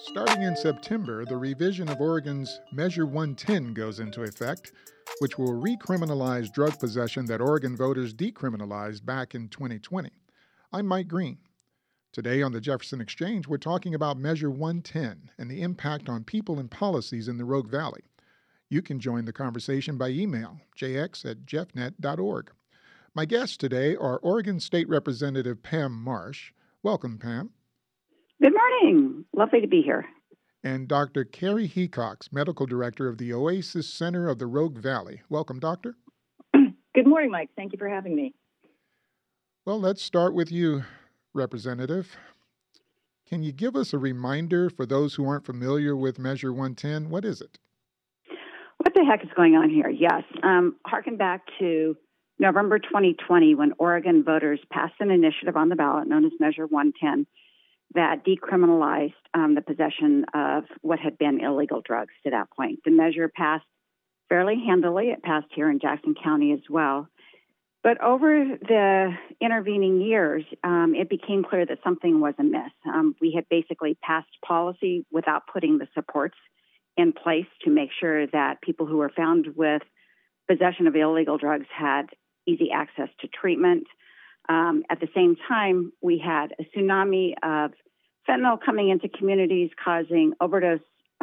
Starting in September, the revision of Oregon's Measure 110 goes into effect, which will recriminalize drug possession that Oregon voters decriminalized back in 2020. I'm Mike Green. Today on the Jefferson Exchange, we're talking about Measure 110 and the impact on people and policies in the Rogue Valley. You can join the conversation by email, jx@jeffnet.org. My guests today are Oregon State Representative Pam Marsh. Welcome, Pam. Good morning. Lovely to be here. And Dr. Carrie Hecox, Medical Director of the Oasis Center of the Rogue Valley. Welcome, Doctor. Good morning, Mike. Thank you for having me. Well, let's start with you, Representative. Can you give us a reminder for those who aren't familiar with Measure 110? What is it? What the heck is going on here? Yes. Harken back to November 2020 when Oregon voters passed an initiative on the ballot known as Measure 110 that decriminalized the possession of what had been illegal drugs to that point. The measure passed fairly handily. It passed here in Jackson County as well. But over the intervening years, it became clear that something was amiss. We had basically passed policy without putting the supports in place to make sure that people who were found with possession of illegal drugs had easy access to treatment. At the same time, we had a tsunami of fentanyl coming into communities, causing overdose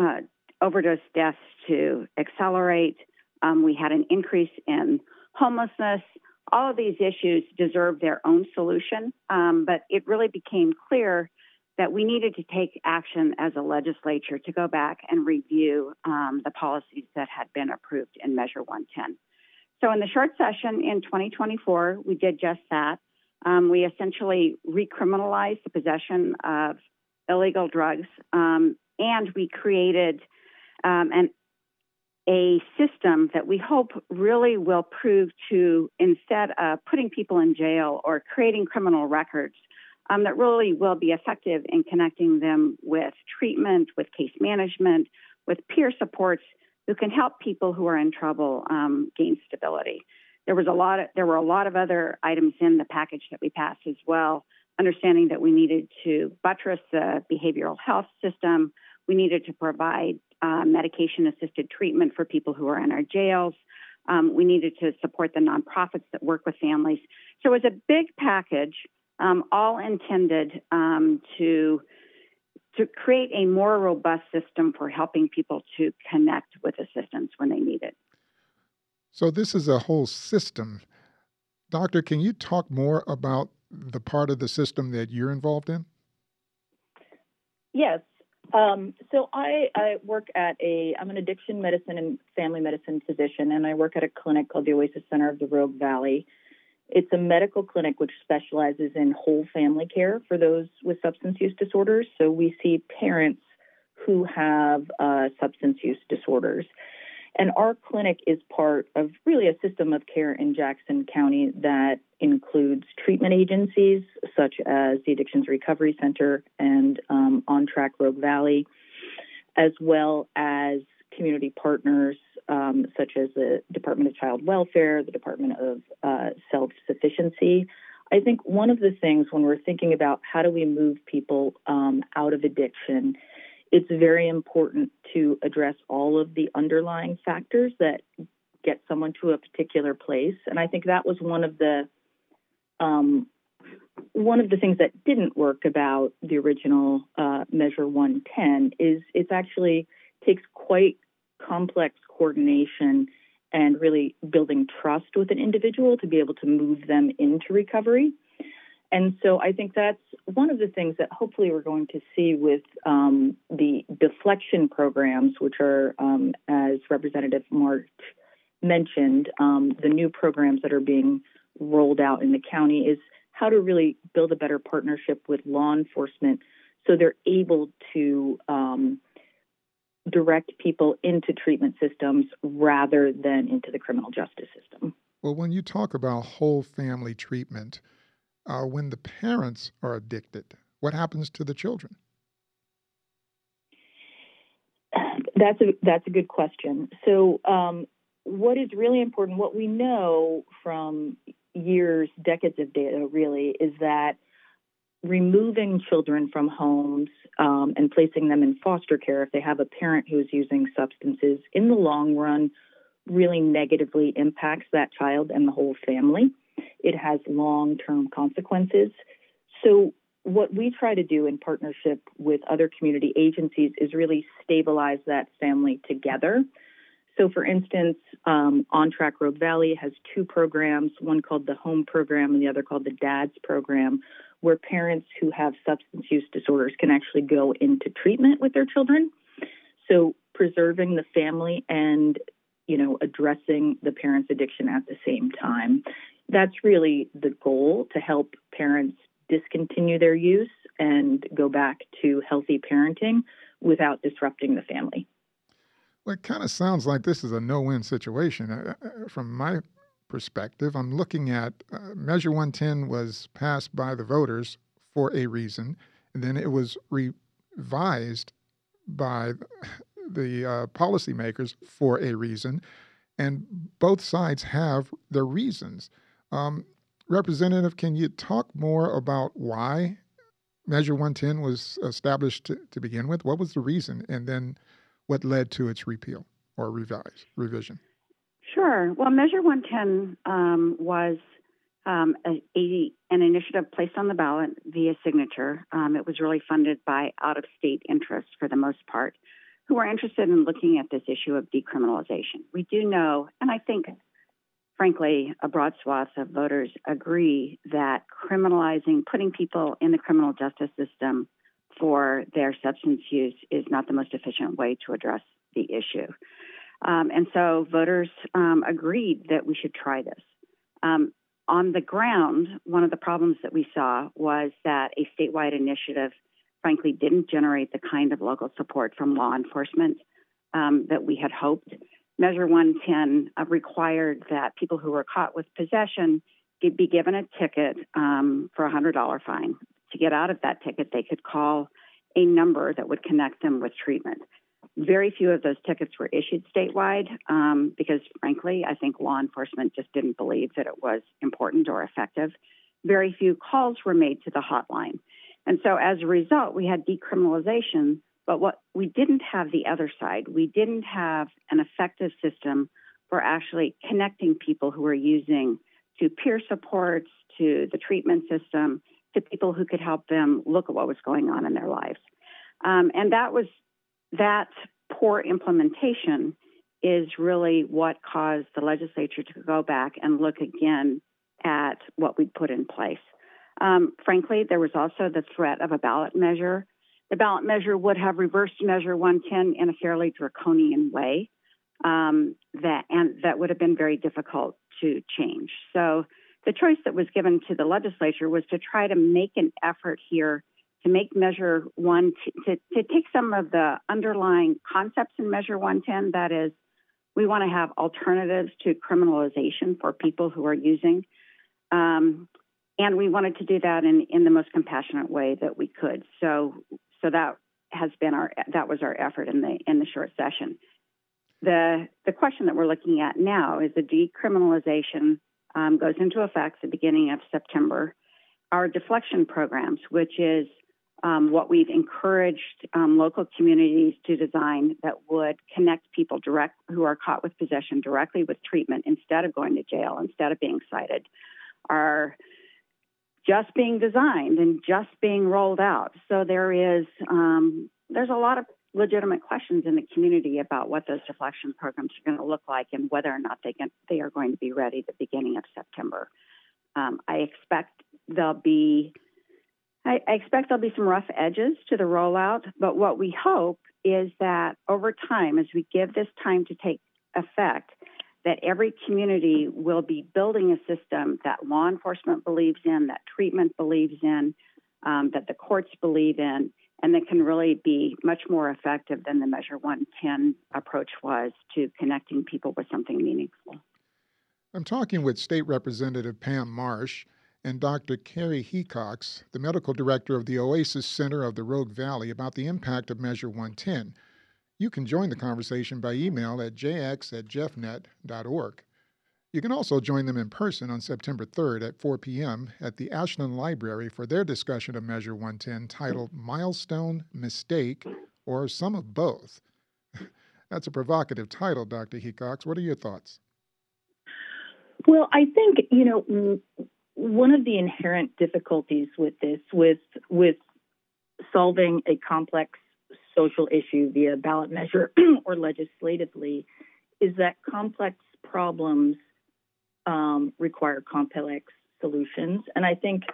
deaths to accelerate. We had an increase in homelessness. All of these issues deserve their own solution, but it really became clear that we needed to take action as a legislature to go back and review the policies that had been approved in Measure 110. So in the short session in 2024, we did just that. We essentially recriminalized the possession of illegal drugs, and we created a system that we hope really will prove to, instead of putting people in jail or creating criminal records, that really will be effective in connecting them with treatment, with case management, with peer supports who can help people who are in trouble gain stability. There were a lot of other items in the package that we passed as well, understanding that we needed to buttress the behavioral health system. We needed to provide medication-assisted treatment for people who are in our jails. We needed to support the nonprofits that work with families. So it was a big package, all intended to create a more robust system for helping people to connect with assistance when they need it. So this is a whole system. Doctor, can you talk more about the part of the system that you're involved in? Yes. So I work I'm an addiction medicine and family medicine physician, and I work at a clinic called the Oasis Center of the Rogue Valley. It's a medical clinic which specializes in whole family care for those with substance use disorders. So we see parents who have substance use disorders. And our clinic is part of really a system of care in Jackson County that includes treatment agencies such as the Addictions Recovery Center and On Track Rogue Valley, as well as community partners such as the Department of Child Welfare, the Department of Self-Sufficiency. I think one of the things when we're thinking about how do we move people out of addiction, it's very important to address all of the underlying factors that get someone to a particular place. And I think that was one of the things that didn't work about the original Measure 110 is it actually takes quite complex coordination and really building trust with an individual to be able to move them into recovery. And so I think that's one of the things that hopefully we're going to see with the deflection programs, which are, as Representative March mentioned, the new programs that are being rolled out in the county is how to really build a better partnership with law enforcement so they're able to direct people into treatment systems rather than into the criminal justice system. Well, when you talk about whole family treatment, when the parents are addicted, what happens to the children? That's a good question. So what is really important, what we know from decades of data really, is that removing children from homes and placing them in foster care if they have a parent who is using substances in the long run really negatively impacts that child and the whole family. It has long-term consequences. So what we try to do in partnership with other community agencies is really stabilize that family together. So, for instance, On Track Rogue Valley has two programs, one called the Home Program and the other called the Dads Program, where parents who have substance use disorders can actually go into treatment with their children. So preserving the family and, addressing the parent's addiction at the same time. That's really the goal, to help parents discontinue their use and go back to healthy parenting without disrupting the family. Well, it kind of sounds like this is a no-win situation. From my perspective, I'm looking at Measure 110 was passed by the voters for a reason, and then it was revised by the policymakers for a reason, and both sides have their reasons. Representative, can you talk more about why Measure 110 was established to begin with? What was the reason, and then what led to its repeal or revision? Sure. Well, Measure 110 was an initiative placed on the ballot via signature. It was really funded by out-of-state interests for the most part, who were interested in looking at this issue of decriminalization. We do know, and I think, frankly, a broad swath of voters agree that putting people in the criminal justice system for their substance use is not the most efficient way to address the issue. And so voters agreed that we should try this. On the ground, one of the problems that we saw was that a statewide initiative, frankly, didn't generate the kind of local support from law enforcement that we had hoped. Measure 110 required that people who were caught with possession be given a ticket for a $100 fine. To get out of that ticket, they could call a number that would connect them with treatment. Very few of those tickets were issued statewide because, frankly, I think law enforcement just didn't believe that it was important or effective. Very few calls were made to the hotline. And so as a result, we had decriminalization, but what we didn't have the other side. We didn't have an effective system for actually connecting people who were using to peer supports, to the treatment system, to people who could help them look at what was going on in their lives. And that poor implementation is really what caused the legislature to go back and look again at what we'd put in place. Frankly, there was also the threat of a ballot measure. The ballot measure would have reversed Measure 110 in a fairly draconian way that would have been very difficult to change. So the choice that was given to the legislature was to try to make an effort here to make Measure 1, to take some of the underlying concepts in Measure 110, that is, we want to have alternatives to criminalization for people who are using, and we wanted to do that in the most compassionate way that we could. So that was our effort in the short session. The question that we're looking at now is the decriminalization goes into effect at the beginning of September. Our deflection programs, which is what we've encouraged local communities to design that would connect people who are caught with possession directly with treatment instead of going to jail, instead of being cited, are just being designed and just being rolled out. So there's a lot of legitimate questions in the community about what those deflection programs are going to look like and whether or not they are going to be ready at the beginning of September. I expect there'll be some rough edges to the rollout, but what we hope is that over time, as we give this time to take effect, that every community will be building a system that law enforcement believes in, that treatment believes in, that the courts believe in, and that can really be much more effective than the Measure 110 approach was to connecting people with something meaningful. I'm talking with State Representative Pam Marsh and Dr. Carrie Hecox, the medical director of the Oasis Center of the Rogue Valley, about the impact of Measure 110. You can join the conversation by email at jx@jeffnet.org. You can also join them in person on September 3rd at 4 p.m. at the Ashland Library for their discussion of Measure 110 titled Milestone, Mistake, or Some of Both. That's a provocative title, Dr. Hecox. What are your thoughts? Well, I think, one of the inherent difficulties with this, with solving a complex social issue via ballot measure or legislatively, is that complex problems require complex solutions. And I think,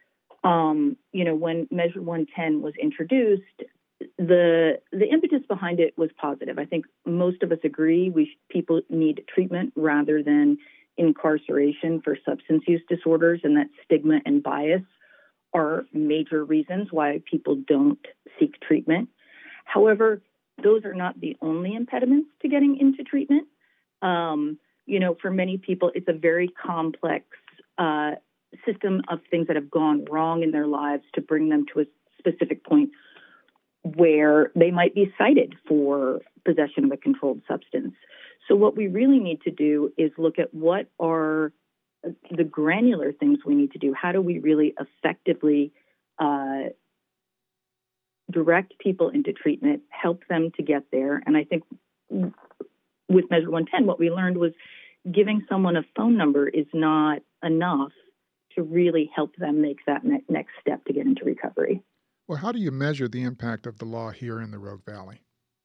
when Measure 110 was introduced, the impetus behind it was positive. I think most of us agree people need treatment rather than incarceration for substance use disorders, and that stigma and bias are major reasons why people don't seek treatment. However, those are not the only impediments to getting into treatment. For many people, it's a very complex system of things that have gone wrong in their lives to bring them to a specific point where they might be cited for possession of a controlled substance. So what we really need to do is look at what are the granular things we need to do. How do we really effectively direct people into treatment, help them to get there? And I think with Measure 110, what we learned was giving someone a phone number is not enough to really help them make that next step to get into recovery. Well, how do you measure the impact of the law here in the Rogue Valley?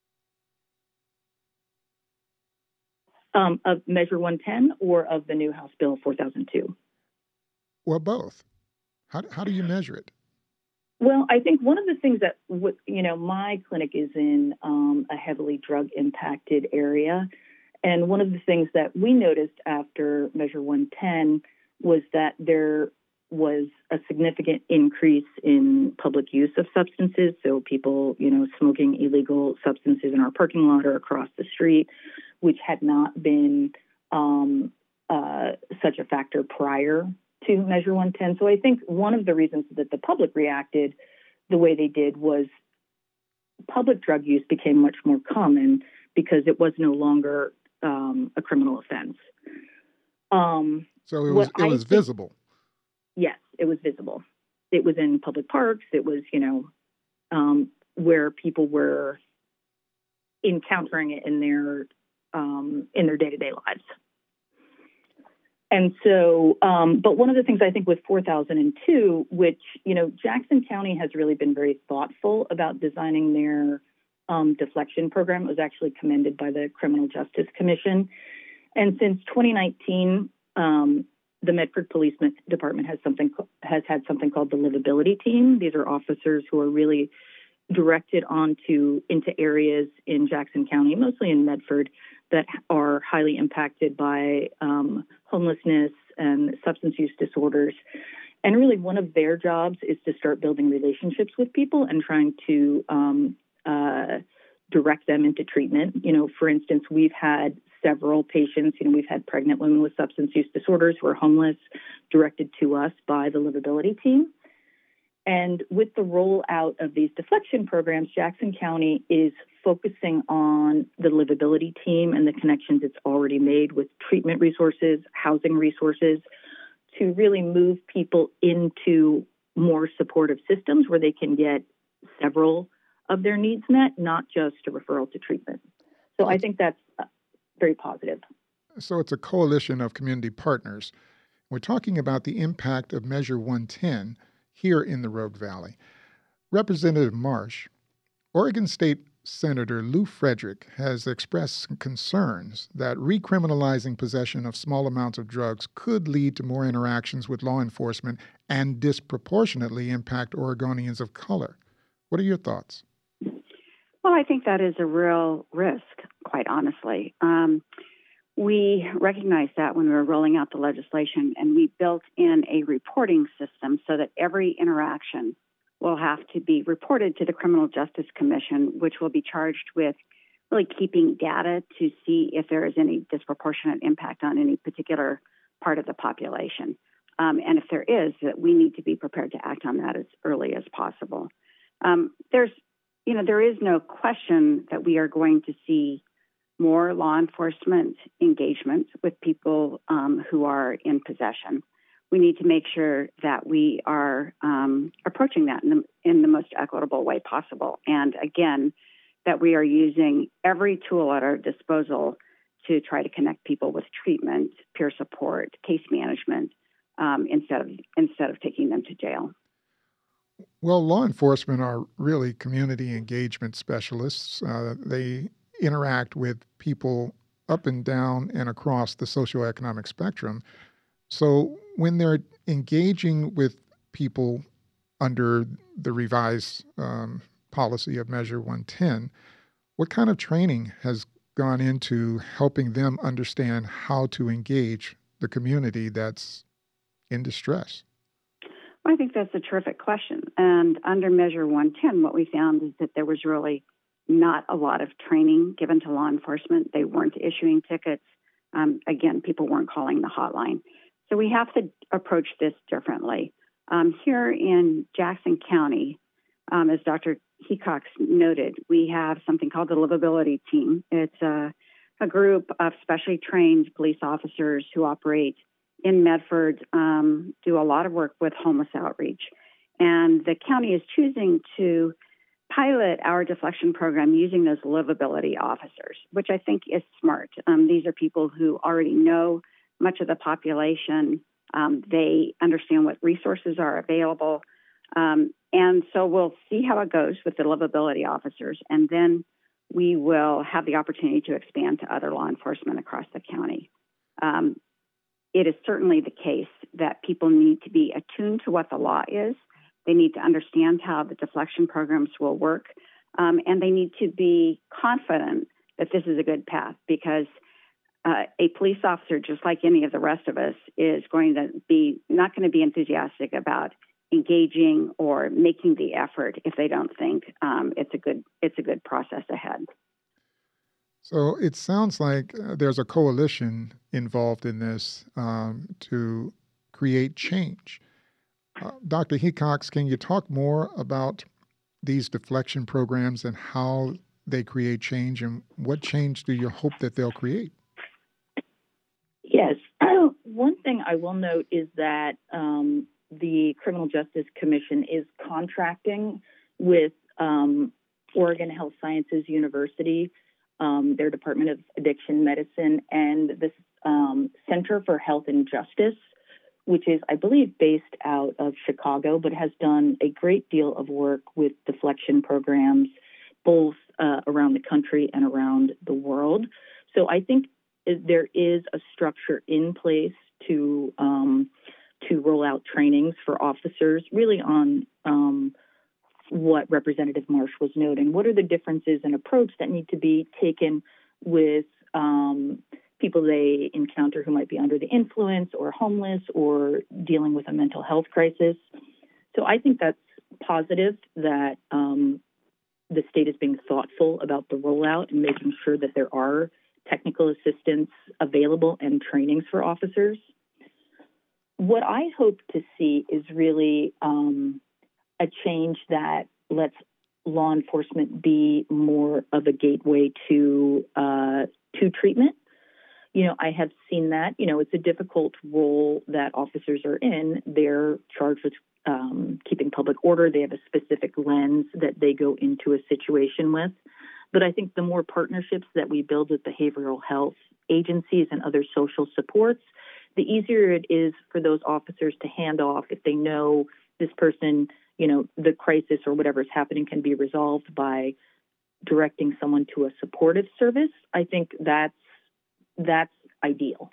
Of Measure 110 or of the new House Bill 4002? Well, both. How do you measure it? Well, I think one of the things that, my clinic is in a heavily drug-impacted area. And one of the things that we noticed after Measure 110 was that there was a significant increase in public use of substances. So people, smoking illegal substances in our parking lot or across the street, which had not been such a factor prior to Measure 110. So I think one of the reasons that the public reacted the way they did was public drug use became much more common because it was no longer a criminal offense. So it was visible. Yes, it was visible. It was in public parks. It was, where people were encountering it in their day-to-day lives. And so, but one of the things I think with 4002, which, Jackson County has really been very thoughtful about designing their deflection program. It was actually commended by the Criminal Justice Commission. And since 2019, the Medford Police Department has had something called the Livability Team. These are officers who are really directed into areas in Jackson County, mostly in Medford, that are highly impacted by homelessness and substance use disorders. And really one of their jobs is to start building relationships with people and trying to direct them into treatment. For instance, we've had several patients, we've had pregnant women with substance use disorders who are homeless directed to us by the Livability Team. And with the rollout of these deflection programs, Jackson County is focusing on the Livability Team and the connections it's already made with treatment resources, housing resources, to really move people into more supportive systems where they can get several of their needs met, not just a referral to treatment. So I think that's very positive. So it's a coalition of community partners. We're talking about the impact of Measure 110 here in the Rogue Valley. Representative Marsh, Oregon State Senator Lou Frederick has expressed concerns that recriminalizing possession of small amounts of drugs could lead to more interactions with law enforcement and disproportionately impact Oregonians of color. What are your thoughts? Well, I think that is a real risk, quite honestly. We recognized that when we were rolling out the legislation, and we built in a reporting system so that every interaction will have to be reported to the Criminal Justice Commission, which will be charged with really keeping data to see if there is any disproportionate impact on any particular part of the population. And if there is, that we need to be prepared to act on that as early as possible. There is no question that we are going to see more law enforcement engagement with people who are in possession. We need to make sure that we are approaching that in the most equitable way possible. And again, that we are using every tool at our disposal to try to connect people with treatment, peer support, case management, instead of taking them to jail. Well, law enforcement are really community engagement specialists. They interact with people up and down and across the socioeconomic spectrum. So when they're engaging with people under the revised policy of Measure 110, what kind of training has gone into helping them understand how to engage the community that's in distress? Well, I think that's a terrific question. And under Measure 110, what we found is that there was really not a lot of training given to law enforcement. They weren't issuing tickets. Again, people weren't calling the hotline. So we have to approach this differently. Here in Jackson County, as Dr. Hecox noted, we have something called the Livability Team. It's a group of specially trained police officers who operate in Medford, do a lot of work with homeless outreach. And the county is choosing to pilot our deflection program using those livability officers, which I think is smart. These are people who already know much of the population. They understand what resources are available. And so we'll see how it goes with the livability officers. And then we will have the opportunity to expand to other law enforcement across the county. It is certainly the case that people need to be attuned to what the law is. They need to understand how the deflection programs will work. And they need to be confident that this is a good path, because a police officer, just like any of the rest of us, is not going to be enthusiastic about engaging or making the effort if they don't think it's a good process ahead. So it sounds like there's a coalition involved in this to create change. Dr. Hecox, can you talk more about these deflection programs and how they create change, and what change do you hope that they'll create? Yes. One thing I will note is that the Criminal Justice Commission is contracting with Oregon Health Sciences University, their Department of Addiction Medicine, and the Center for Health and Justice, which is, I believe, based out of Chicago, but has done a great deal of work with deflection programs, both around the country and around the world. So I think there is a structure in place to roll out trainings for officers, really on what Representative Marsh was noting. What are the differences in approach that need to be taken with people they encounter who might be under the influence or homeless or dealing with a mental health crisis? So I think that's positive that the state is being thoughtful about the rollout and making sure that there are technical assistance available and trainings for officers. What I hope to see is really a change that lets law enforcement be more of a gateway to treatment. You know, I have seen that. You know, it's a difficult role that officers are in. They're charged with keeping public order. They have a specific lens that they go into a situation with. But I think the more partnerships that we build with behavioral health agencies and other social supports, the easier it is for those officers to hand off if they know this person, you know, the crisis or whatever is happening can be resolved by directing someone to a supportive service. I think that's ideal.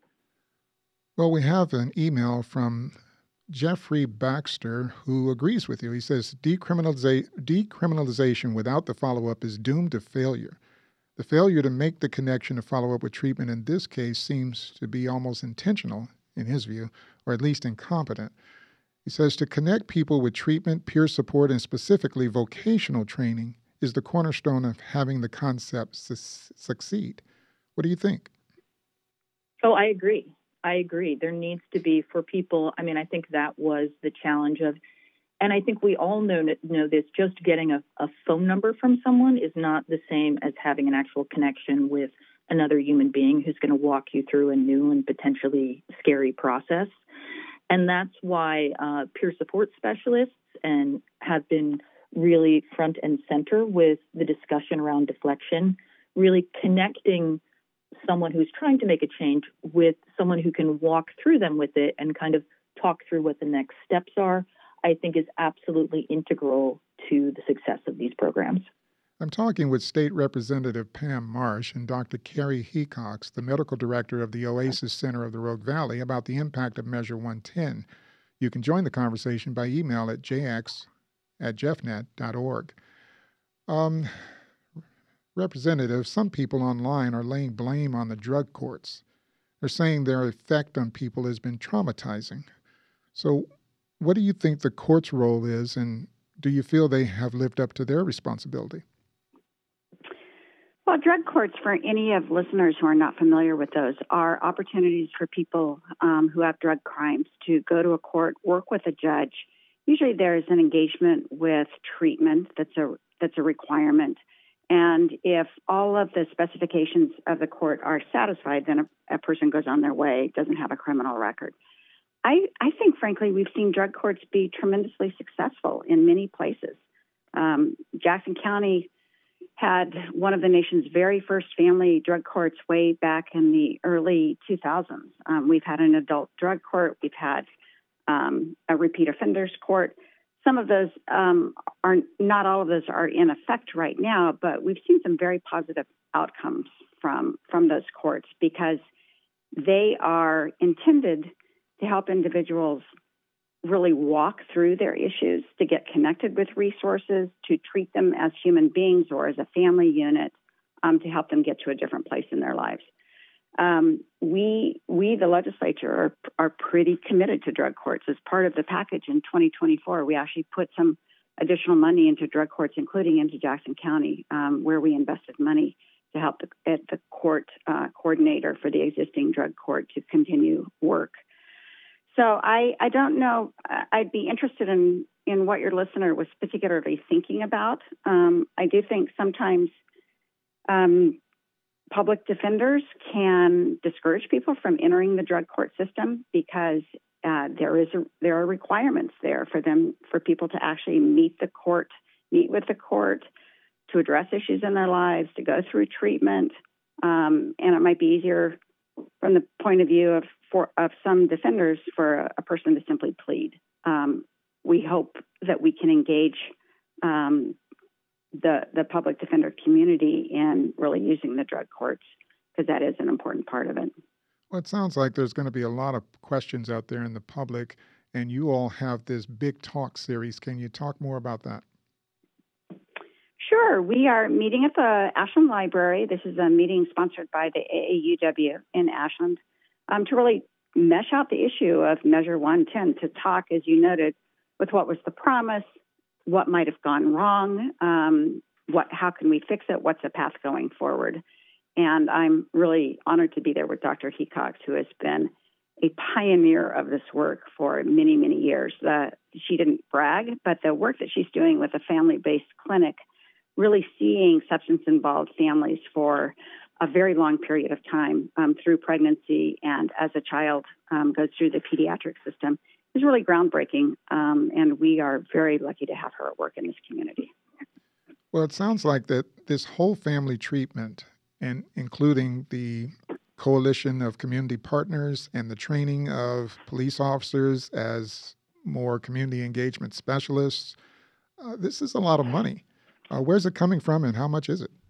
Well, we have an email from Jeffrey Baxter, who agrees with you. He says decriminalization without the follow-up is doomed to failure. The failure to make the connection to follow up with treatment in this case seems to be almost intentional, in his view, or at least incompetent. He says to connect people with treatment, peer support, and specifically vocational training is the cornerstone of having the concept succeed. What do you think? Oh, I agree. There needs to be, for people, I mean, I think that was the challenge of And I think we all know this. Just getting a phone number from someone is not the same as having an actual connection with another human being who's going to walk you through a new and potentially scary process. And that's why peer support specialists and have been really front and center with the discussion around deflection, really connecting someone who's trying to make a change with someone who can walk through them with it and kind of talk through what the next steps are, I think is absolutely integral to the success of these programs. I'm talking with State Representative Pam Marsh and Dr. Carrie Hecox, the medical director of the Oasis Center of the Rogue Valley, about the impact of Measure 110. You can join the conversation by email at jx@jeffnet.org. Representative, some people online are laying blame on the drug courts. They're saying their effect on people has been traumatizing. So what do you think the court's role is, and do you feel they have lived up to their responsibility? Well, drug courts, for any of listeners who are not familiar with those, are opportunities for people who have drug crimes to go to a court, work with a judge. Usually there's an engagement with treatment that's a requirement. And if all of the specifications of the court are satisfied, then a person goes on their way, doesn't have a criminal record. I think, frankly, we've seen drug courts be tremendously successful in many places. Jackson County had one of the nation's very first family drug courts way back in the early 2000s. We've had an adult drug court. We've had a repeat offenders court. Some of those not all of those are in effect right now, but we've seen some very positive outcomes from those courts because they are intended to help individuals really walk through their issues, to get connected with resources, to treat them as human beings or as a family unit, to help them get to a different place in their lives. We, the legislature, are pretty committed to drug courts. As part of the package in 2024, we actually put some additional money into drug courts, including into Jackson County, where we invested money to help the court coordinator for the existing drug court to continue work. So I don't know. I'd be interested in what your listener was particularly thinking about. I do think sometimes public defenders can discourage people from entering the drug court system because there are requirements there for people to actually meet with the court, to address issues in their lives, to go through treatment, and it might be easier from the point of view of some defenders for a person to simply plead. We hope that we can engage the public defender community in really using the drug courts because that is an important part of it. Well, it sounds like there's going to be a lot of questions out there in the public, and you all have this Big Talk series. Can you talk more about that? Sure. We are meeting at the Ashland Library. This is a meeting sponsored by the AAUW in Ashland to really mesh out the issue of Measure 110, to talk, as you noted, with what was the promise, what might have gone wrong, how can we fix it, what's the path going forward. And I'm really honored to be there with Dr. Hecox, who has been a pioneer of this work for many, many years. She didn't brag, but the work that she's doing with a family-based clinic, really seeing substance-involved families for a very long period of time through pregnancy and as a child goes through the pediatric system, is really groundbreaking. And we are very lucky to have her at work in this community. Well, it sounds like that this whole family treatment, and including the coalition of community partners and the training of police officers as more community engagement specialists, this is a lot of money. Where's it coming from and how much is it?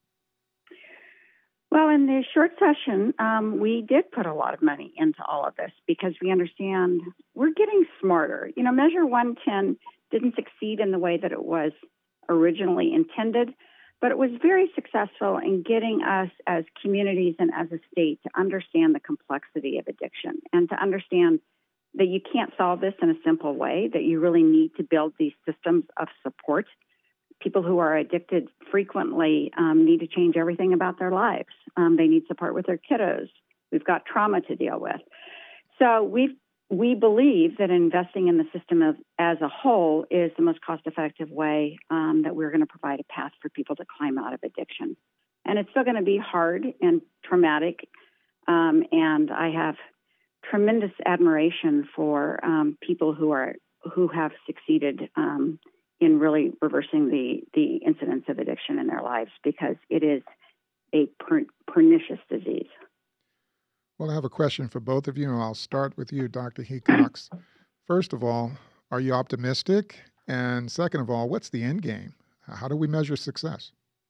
Well, in the short session, we did put a lot of money into all of this because we understand we're getting smarter. Measure 110 didn't succeed in the way that it was originally intended, but it was very successful in getting us as communities and as a state to understand the complexity of addiction and to understand that you can't solve this in a simple way, that you really need to build these systems of support. People who are addicted frequently need to change everything about their lives. They need support with their kiddos. We've got trauma to deal with. So we've we believe that investing in the system as a whole is the most cost-effective way that we're going to provide a path for people to climb out of addiction. And it's still going to be hard and traumatic, and I have tremendous admiration for people who have succeeded in really reversing the incidence of addiction in their lives, because it is a pernicious disease. Well, I have a question for both of you, and I'll start with you, Dr. Hecox. First of all, are you optimistic? And second of all, what's the end game? How do we measure success?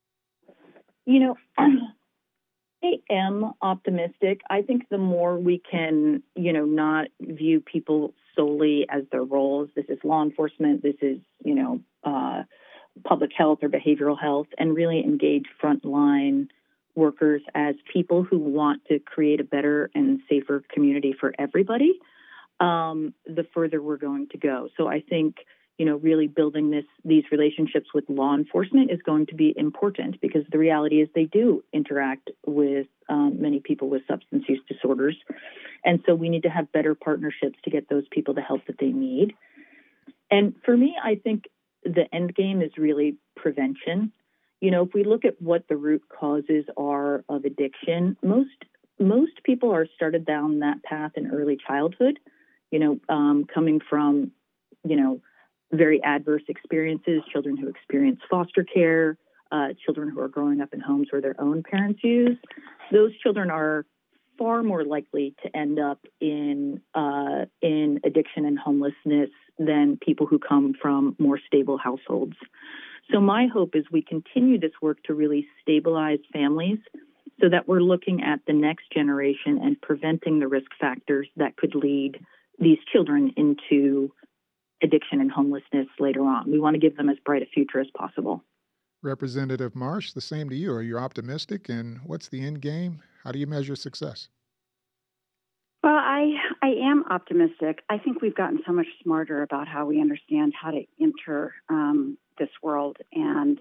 I am optimistic. I think the more we can, not view people solely as their roles. This is law enforcement. This is, public health or behavioral health, and really engage frontline workers as people who want to create a better and safer community for everybody, the further we're going to go. So I think, really building these relationships with law enforcement is going to be important, because the reality is they do interact with many people with substance use disorders. And so we need to have better partnerships to get those people the help that they need. And for me, I think the end game is really prevention. If we look at what the root causes are of addiction, most people are started down that path in early childhood, coming from, very adverse experiences, children who experience foster care, children who are growing up in homes where their own parents use. Those children are far more likely to end up in addiction and homelessness than people who come from more stable households. So my hope is we continue this work to really stabilize families so that we're looking at the next generation and preventing the risk factors that could lead these children into addiction and homelessness later on. We want to give them as bright a future as possible. Representative Marsh, the same to you. Are you optimistic? And what's the end game? How do you measure success? Well, I am optimistic. I think we've gotten so much smarter about how we understand how to enter this world. And,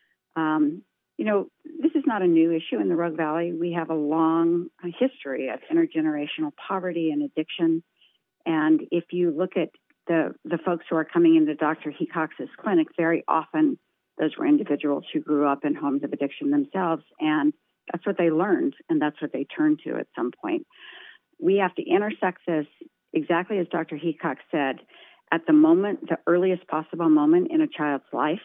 this is not a new issue in the Rogue Valley. We have a long history of intergenerational poverty and addiction. And if you look at the folks who are coming into Dr. Hecox's clinic, very often those were individuals who grew up in homes of addiction themselves. And that's what they learned, and that's what they turned to at some point. We have to intersect this, exactly as Dr. Hecox said, at the moment, the earliest possible moment in a child's life,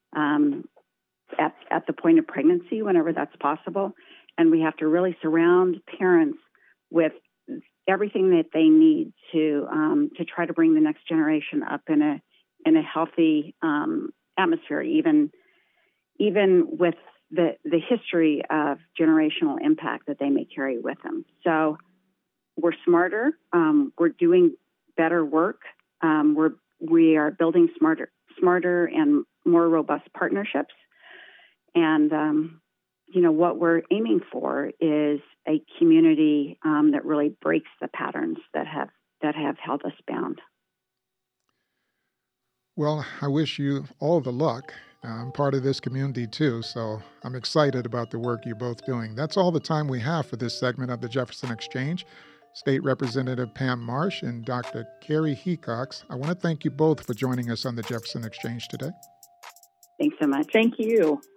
at the point of pregnancy, whenever that's possible. And we have to really surround parents with everything that they need to try to bring the next generation up in a healthy atmosphere, even with the history of generational impact that they may carry with them. So we're smarter. We're doing better work. We are building smarter and more robust partnerships. And, what we're aiming for is a community that really breaks the patterns that have held us bound. Well, I wish you all the luck. I'm part of this community too, so I'm excited about the work you're both doing. That's all the time we have for this segment of the Jefferson Exchange. State Representative Pam Marsh and Dr. Carrie Hecox, I want to thank you both for joining us on the Jefferson Exchange today. Thanks so much. Thank you.